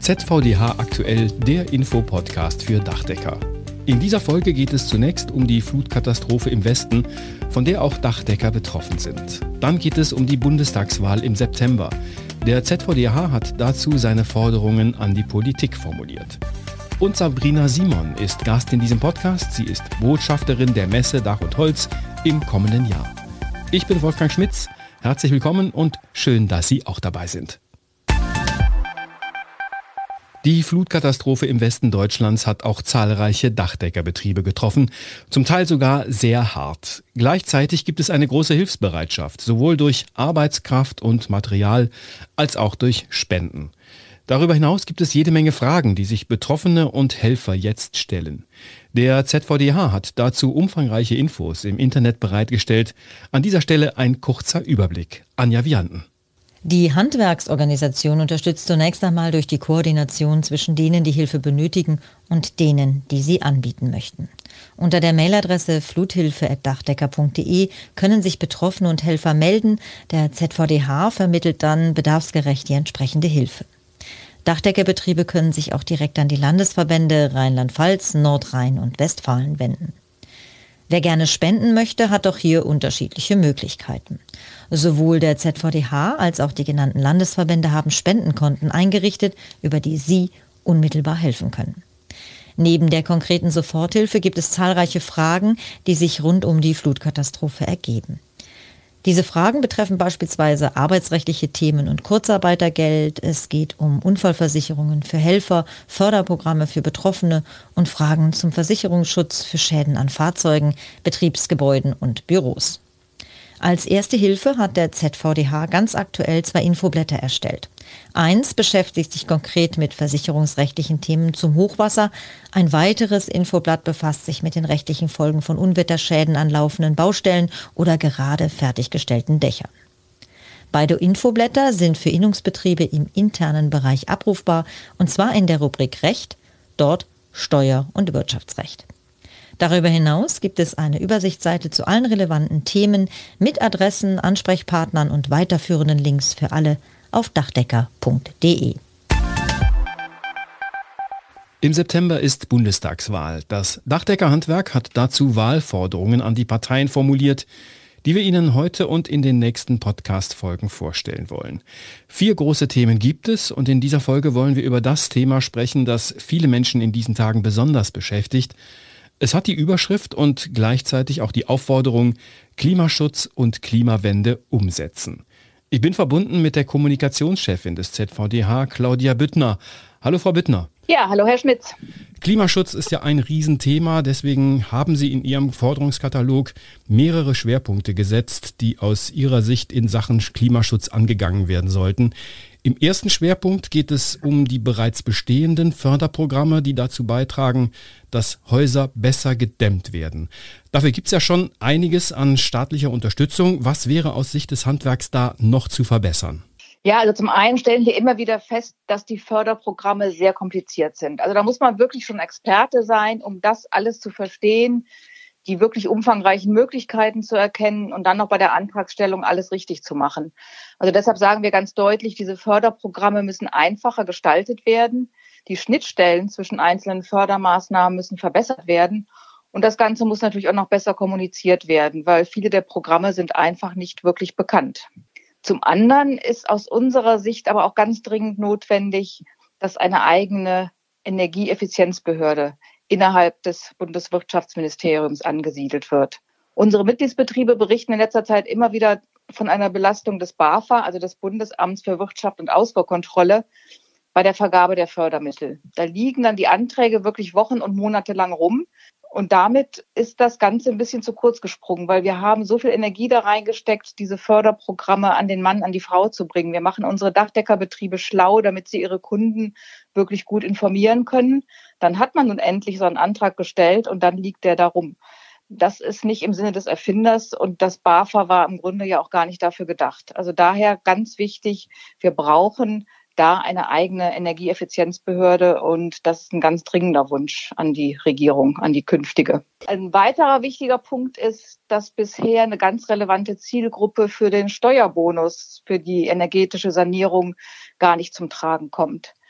ZVDH aktuell, der Infopodcast für Dachdecker. In dieser Folge geht es zunächst um die Flutkatastrophe im Westen, von der auch Dachdecker betroffen sind. Dann geht es um die Bundestagswahl im September. Der ZVDH hat dazu seine Forderungen an die Politik formuliert. Und Sabrina Simon ist Gast in diesem Podcast. Sie ist Botschafterin der Messe Dach und Holz im kommenden Jahr. Ich bin Wolfgang Schmitz. Herzlich willkommen und schön, dass Sie auch dabei sind. Die Flutkatastrophe im Westen Deutschlands hat auch zahlreiche Dachdeckerbetriebe getroffen, zum Teil sogar sehr hart. Gleichzeitig gibt es eine große Hilfsbereitschaft, sowohl durch Arbeitskraft und Material als auch durch Spenden. Darüber hinaus gibt es jede Menge Fragen, die sich Betroffene und Helfer jetzt stellen. Der ZVDH hat dazu umfangreiche Infos im Internet bereitgestellt. An dieser Stelle ein kurzer Überblick. Anja Vianden. Die Handwerksorganisation unterstützt zunächst einmal durch die Koordination zwischen denen, die Hilfe benötigen, und denen, die sie anbieten möchten. Unter der Mailadresse fluthilfe@dachdecker.de können sich Betroffene und Helfer melden. Der ZVDH vermittelt dann bedarfsgerecht die entsprechende Hilfe. Dachdeckerbetriebe können sich auch direkt an die Landesverbände Rheinland-Pfalz, Nordrhein und Westfalen wenden. Wer gerne spenden möchte, hat auch hier unterschiedliche Möglichkeiten. Sowohl der ZVDH als auch die genannten Landesverbände haben Spendenkonten eingerichtet, über die Sie unmittelbar helfen können. Neben der konkreten Soforthilfe gibt es zahlreiche Fragen, die sich rund um die Flutkatastrophe ergeben. Diese Fragen betreffen beispielsweise arbeitsrechtliche Themen und Kurzarbeitergeld. Es geht um Unfallversicherungen für Helfer, Förderprogramme für Betroffene und Fragen zum Versicherungsschutz für Schäden an Fahrzeugen, Betriebsgebäuden und Büros. Als erste Hilfe hat der ZVDH ganz aktuell 2 Infoblätter erstellt. Eins beschäftigt sich konkret mit versicherungsrechtlichen Themen zum Hochwasser. Ein weiteres Infoblatt befasst sich mit den rechtlichen Folgen von Unwetterschäden an laufenden Baustellen oder gerade fertiggestellten Dächern. Beide Infoblätter sind für Innungsbetriebe im internen Bereich abrufbar, und zwar in der Rubrik Recht, dort Steuer- und Wirtschaftsrecht. Darüber hinaus gibt es eine Übersichtsseite zu allen relevanten Themen mit Adressen, Ansprechpartnern und weiterführenden Links für alle auf dachdecker.de. Im September ist Bundestagswahl. Das Dachdeckerhandwerk hat dazu Wahlforderungen an die Parteien formuliert, die wir Ihnen heute und in den nächsten Podcast-Folgen vorstellen wollen. 4 große Themen gibt es, und in dieser Folge wollen wir über das Thema sprechen, das viele Menschen in diesen Tagen besonders beschäftigt. Es hat die Überschrift und gleichzeitig auch die Aufforderung: Klimaschutz und Klimawende umsetzen. Ich bin verbunden mit der Kommunikationschefin des ZVDH, Claudia Büttner. Hallo, Frau Büttner. Ja, hallo, Herr Schmitz. Klimaschutz ist ja ein Riesenthema, deswegen haben Sie in Ihrem Forderungskatalog mehrere Schwerpunkte gesetzt, die aus Ihrer Sicht in Sachen Klimaschutz angegangen werden sollten. Im ersten Schwerpunkt geht es um die bereits bestehenden Förderprogramme, die dazu beitragen, dass Häuser besser gedämmt werden. Dafür gibt es ja schon einiges an staatlicher Unterstützung. Was wäre aus Sicht des Handwerks da noch zu verbessern? Ja, also zum einen stellen wir immer wieder fest, dass die Förderprogramme sehr kompliziert sind. Also da muss man wirklich schon Experte sein, um das alles zu verstehen, die wirklich umfangreichen Möglichkeiten zu erkennen und dann noch bei der Antragstellung alles richtig zu machen. Also deshalb sagen wir ganz deutlich, diese Förderprogramme müssen einfacher gestaltet werden. Die Schnittstellen zwischen einzelnen Fördermaßnahmen müssen verbessert werden. Und das Ganze muss natürlich auch noch besser kommuniziert werden, weil viele der Programme sind einfach nicht wirklich bekannt. Zum anderen ist aus unserer Sicht aber auch ganz dringend notwendig, dass eine eigene Energieeffizienzbehörde innerhalb des Bundeswirtschaftsministeriums angesiedelt wird. Unsere Mitgliedsbetriebe berichten in letzter Zeit immer wieder von einer Belastung des BAFA, also des Bundesamts für Wirtschaft und Ausfuhrkontrolle, bei der Vergabe der Fördermittel. Da liegen dann die Anträge wirklich Wochen und Monate lang rum. Und damit ist das Ganze ein bisschen zu kurz gesprungen, weil wir haben so viel Energie da reingesteckt, diese Förderprogramme an den Mann, an die Frau zu bringen. Wir machen unsere Dachdeckerbetriebe schlau, damit sie ihre Kunden wirklich gut informieren können. Dann hat man nun endlich so einen Antrag gestellt und dann liegt der da rum. Das ist nicht im Sinne des Erfinders, und das BAFA war im Grunde ja auch gar nicht dafür gedacht. Also daher ganz wichtig, wir brauchen da eine eigene Energieeffizienzbehörde, und das ist ein ganz dringender Wunsch an die Regierung, an die künftige. Ein weiterer wichtiger Punkt ist, dass bisher eine ganz relevante Zielgruppe für den Steuerbonus für die energetische Sanierung gar nicht zum Tragen kommt.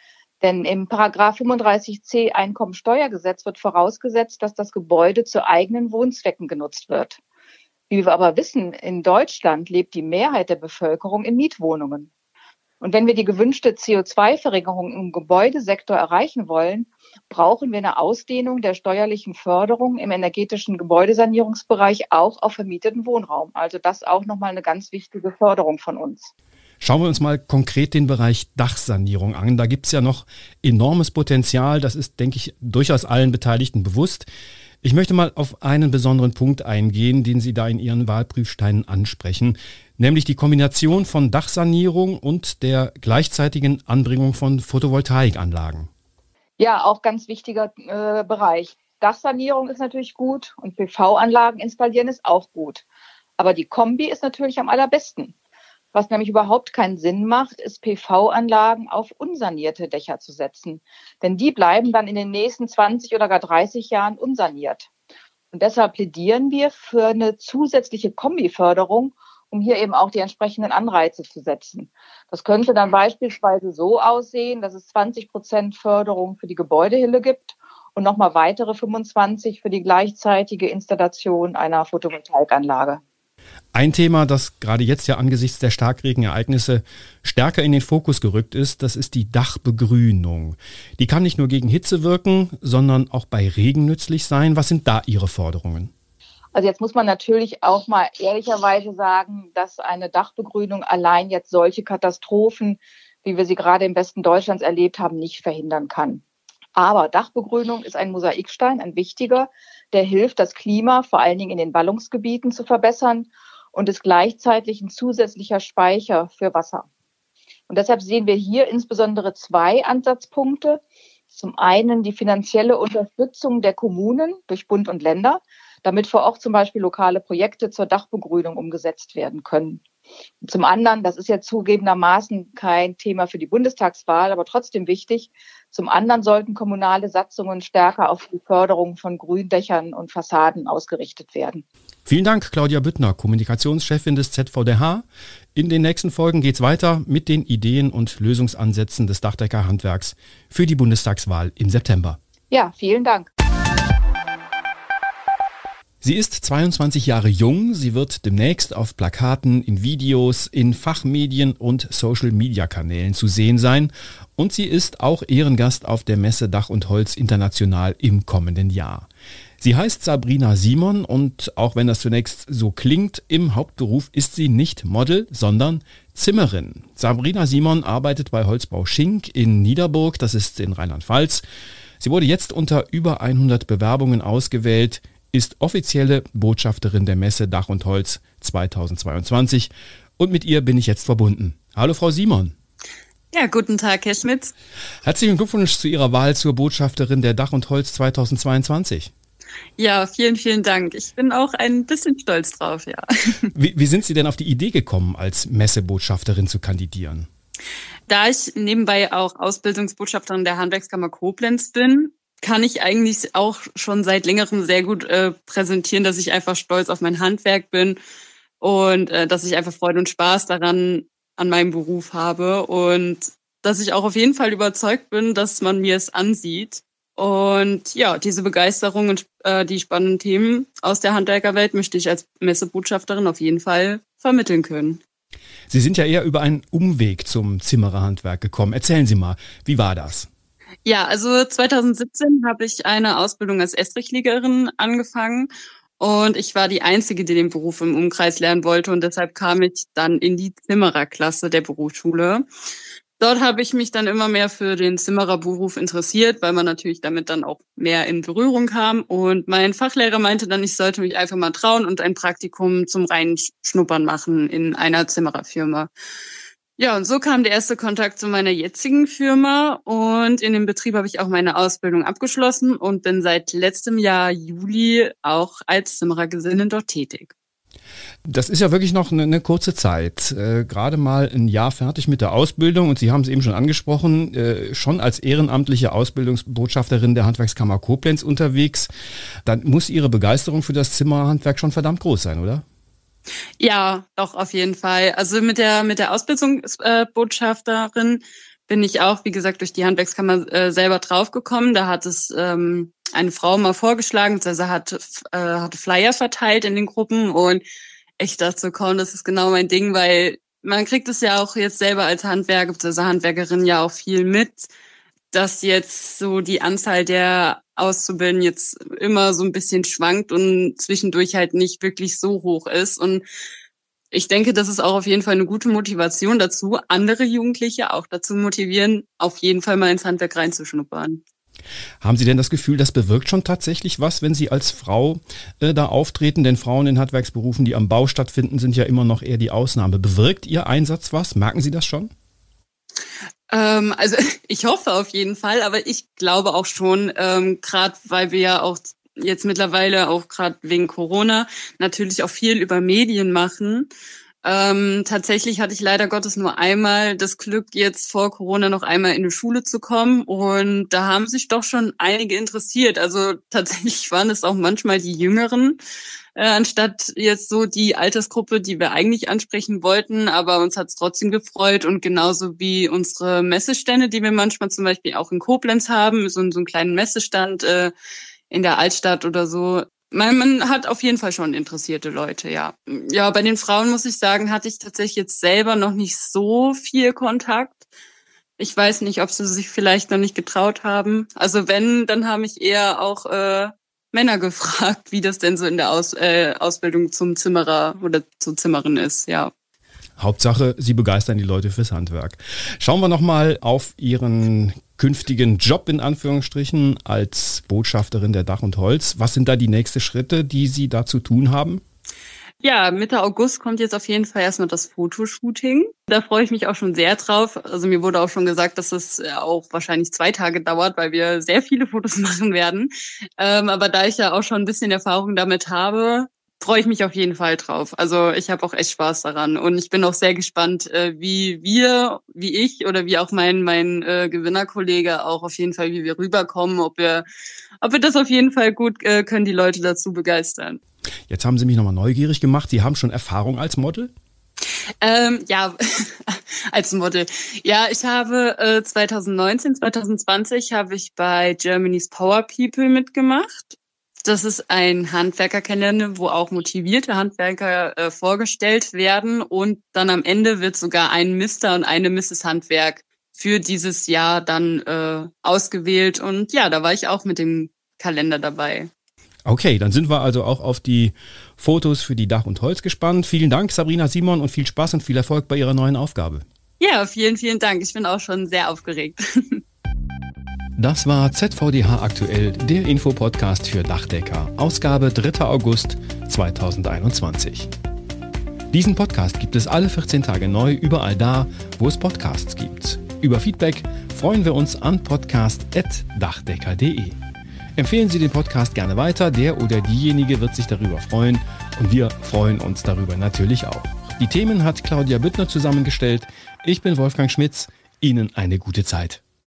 Denn im Paragraph 35c Einkommensteuergesetz wird vorausgesetzt, dass das Gebäude zu eigenen Wohnzwecken genutzt wird. Wie wir aber wissen, in Deutschland lebt die Mehrheit der Bevölkerung in Mietwohnungen. Und wenn wir die gewünschte CO2-Verringerung im Gebäudesektor erreichen wollen, brauchen wir eine Ausdehnung der steuerlichen Förderung im energetischen Gebäudesanierungsbereich auch auf vermieteten Wohnraum. Also das auch nochmal eine ganz wichtige Förderung von uns. Schauen wir uns mal konkret den Bereich Dachsanierung an. Da gibt es ja noch enormes Potenzial. Das ist, denke ich, durchaus allen Beteiligten bewusst. Ich möchte mal auf einen besonderen Punkt eingehen, den Sie da in Ihren Wahlprüfsteinen ansprechen, nämlich die Kombination von Dachsanierung und der gleichzeitigen Anbringung von Photovoltaikanlagen. Ja, auch ganz wichtiger Bereich. Dachsanierung ist natürlich gut und PV-Anlagen installieren ist auch gut. Aber die Kombi ist natürlich am allerbesten. Was nämlich überhaupt keinen Sinn macht, ist PV-Anlagen auf unsanierte Dächer zu setzen. Denn die bleiben dann in den nächsten 20 oder gar 30 Jahren unsaniert. Und deshalb plädieren wir für eine zusätzliche Kombiförderung, um hier eben auch die entsprechenden Anreize zu setzen. Das könnte dann beispielsweise so aussehen, dass es 20% Förderung für die Gebäudehülle gibt und nochmal weitere 25 für die gleichzeitige Installation einer Photovoltaikanlage. Ein Thema, das gerade jetzt ja angesichts der Starkregenereignisse stärker in den Fokus gerückt ist, das ist die Dachbegrünung. Die kann nicht nur gegen Hitze wirken, sondern auch bei Regen nützlich sein. Was sind da Ihre Forderungen? Also jetzt muss man natürlich auch mal ehrlicherweise sagen, dass eine Dachbegrünung allein jetzt solche Katastrophen, wie wir sie gerade im Westen Deutschlands erlebt haben, nicht verhindern kann. Aber Dachbegrünung ist ein Mosaikstein, ein wichtiger, der hilft, das Klima vor allen Dingen in den Ballungsgebieten zu verbessern und ist gleichzeitig ein zusätzlicher Speicher für Wasser. Und deshalb sehen wir hier insbesondere zwei Ansatzpunkte. Zum einen die finanzielle Unterstützung der Kommunen durch Bund und Länder, damit vor Ort zum Beispiel lokale Projekte zur Dachbegrünung umgesetzt werden können. Und zum anderen, das ist ja zugegebenermaßen kein Thema für die Bundestagswahl, aber trotzdem wichtig, zum anderen sollten kommunale Satzungen stärker auf die Förderung von Gründächern und Fassaden ausgerichtet werden. Vielen Dank, Claudia Büttner, Kommunikationschefin des ZVDH. In den nächsten Folgen geht's weiter mit den Ideen und Lösungsansätzen des Dachdeckerhandwerks für die Bundestagswahl im September. Ja, vielen Dank. Sie ist 22 Jahre jung, sie wird demnächst auf Plakaten, in Videos, in Fachmedien und Social-Media-Kanälen zu sehen sein und sie ist auch Ehrengast auf der Messe Dach und Holz International im kommenden Jahr. Sie heißt Sabrina Simon und auch wenn das zunächst so klingt, im Hauptberuf ist sie nicht Model, sondern Zimmerin. Sabrina Simon arbeitet bei Holzbau Schink in Niederburg, das ist in Rheinland-Pfalz. Sie wurde jetzt unter über 100 Bewerbungen ausgewählt, ist offizielle Botschafterin der Messe Dach und Holz 2022 und mit ihr bin ich jetzt verbunden. Hallo Frau Simon. Ja, guten Tag, Herr Schmitz. Herzlichen Glückwunsch zu Ihrer Wahl zur Botschafterin der Dach und Holz 2022. Ja, vielen, vielen Dank. Ich bin auch ein bisschen stolz drauf, ja. Wie sind Sie denn auf die Idee gekommen, als Messebotschafterin zu kandidieren? Da ich nebenbei auch Ausbildungsbotschafterin der Handwerkskammer Koblenz bin, kann ich eigentlich auch schon seit längerem sehr gut präsentieren, dass ich einfach stolz auf mein Handwerk bin und dass ich einfach Freude und Spaß daran an meinem Beruf habe und dass ich auch auf jeden Fall überzeugt bin, dass man mir es ansieht. Und ja, diese Begeisterung und die spannenden Themen aus der Handwerkerwelt möchte ich als Messebotschafterin auf jeden Fall vermitteln können. Sie sind ja eher über einen Umweg zum Zimmererhandwerk gekommen. Erzählen Sie mal, wie war das? Ja, also 2017 habe ich eine Ausbildung als Estrichliegerin angefangen und ich war die Einzige, die den Beruf im Umkreis lernen wollte und deshalb kam ich dann in die Zimmererklasse der Berufsschule. Dort habe ich mich dann immer mehr für den Zimmererberuf interessiert, weil man natürlich damit dann auch mehr in Berührung kam und mein Fachlehrer meinte dann, ich sollte mich einfach mal trauen und ein Praktikum zum Reinschnuppern machen in einer Zimmererfirma. Ja, und so kam der erste Kontakt zu meiner jetzigen Firma und in dem Betrieb habe ich auch meine Ausbildung abgeschlossen und bin seit letztem Jahr Juli auch als Zimmerergesellin dort tätig. Das ist ja wirklich noch eine kurze Zeit, gerade mal ein Jahr fertig mit der Ausbildung und Sie haben es eben schon angesprochen, schon als ehrenamtliche Ausbildungsbotschafterin der Handwerkskammer Koblenz unterwegs. Dann muss Ihre Begeisterung für das Zimmererhandwerk schon verdammt groß sein, oder? Ja, doch, auf jeden Fall. Also mit der Ausbildungsbotschafterin bin ich auch, wie gesagt, durch die Handwerkskammer selber draufgekommen. Da hat es eine Frau mal vorgeschlagen, also hatte Flyer verteilt in den Gruppen und ich dachte so, komm, das ist genau mein Ding, weil man kriegt es ja auch jetzt selber als Handwerker, also Handwerkerin ja auch viel mit, dass jetzt so die Anzahl der Auszubildenden jetzt immer so ein bisschen schwankt und zwischendurch halt nicht wirklich so hoch ist. Und ich denke, das ist auch auf jeden Fall eine gute Motivation dazu, andere Jugendliche auch dazu motivieren, auf jeden Fall mal ins Handwerk reinzuschnuppern. Haben Sie denn das Gefühl, das bewirkt schon tatsächlich was, wenn Sie als Frau da auftreten? Denn Frauen in Handwerksberufen, die am Bau stattfinden, sind ja immer noch eher die Ausnahme. Bewirkt Ihr Einsatz was? Merken Sie das schon? Also ich hoffe auf jeden Fall, aber ich glaube auch schon, gerade weil wir ja auch jetzt mittlerweile auch gerade wegen Corona natürlich auch viel über Medien machen. Tatsächlich hatte ich leider Gottes nur einmal das Glück, jetzt vor Corona noch einmal in eine Schule zu kommen und da haben sich doch schon einige interessiert. Also tatsächlich waren es auch manchmal die Jüngeren, anstatt jetzt so die Altersgruppe, die wir eigentlich ansprechen wollten, aber uns hat es trotzdem gefreut und genauso wie unsere Messestände, die wir manchmal zum Beispiel auch in Koblenz haben, so einen kleinen Messestand in der Altstadt oder so. Man hat auf jeden Fall schon interessierte Leute, ja. Ja, bei den Frauen muss ich sagen, hatte ich tatsächlich jetzt selber noch nicht so viel Kontakt. Ich weiß nicht, ob sie sich vielleicht noch nicht getraut haben. Also wenn, dann haben mich eher auch Männer gefragt, wie das denn so in der Ausbildung zum Zimmerer oder zur Zimmerin ist, ja. Hauptsache, Sie begeistern die Leute fürs Handwerk. Schauen wir nochmal auf Ihren künftigen Job in Anführungsstrichen als Botschafterin der Dach und Holz. Was sind da die nächsten Schritte, die Sie da zu tun haben? Ja, Mitte August kommt jetzt auf jeden Fall erstmal das Fotoshooting. Da freue ich mich auch schon sehr drauf. Also mir wurde auch schon gesagt, dass es auch wahrscheinlich 2 Tage dauert, weil wir sehr viele Fotos machen werden. Aber da ich ja auch schon ein bisschen Erfahrung damit habe, freue ich mich auf jeden Fall drauf. Also ich habe auch echt Spaß daran und ich bin auch sehr gespannt, wie ich oder wie auch mein Gewinnerkollege auch auf jeden Fall, wie wir rüberkommen, ob wir das auf jeden Fall gut können, die Leute dazu begeistern. Jetzt haben Sie mich nochmal neugierig gemacht. Sie haben schon Erfahrung als Model? Ja, als Model. Ja, ich habe 2020 habe ich bei Germany's Power People mitgemacht. Das ist ein Handwerkerkalender, wo auch motivierte Handwerker vorgestellt werden und dann am Ende wird sogar ein Mr. und eine Mrs. Handwerk für dieses Jahr dann ausgewählt und ja, da war ich auch mit dem Kalender dabei. Okay, dann sind wir also auch auf die Fotos für die Dach und Holz gespannt. Vielen Dank, Sabrina Simon, und viel Spaß und viel Erfolg bei Ihrer neuen Aufgabe. Ja, vielen, vielen Dank. Ich bin auch schon sehr aufgeregt. Das war ZVDH aktuell, der Infopodcast für Dachdecker, Ausgabe 3. August 2021. Diesen Podcast gibt es alle 14 Tage neu, überall da, wo es Podcasts gibt. Über Feedback freuen wir uns an podcast@dachdecker.de. Empfehlen Sie den Podcast gerne weiter, der oder diejenige wird sich darüber freuen und wir freuen uns darüber natürlich auch. Die Themen hat Claudia Büttner zusammengestellt. Ich bin Wolfgang Schmitz. Ihnen eine gute Zeit.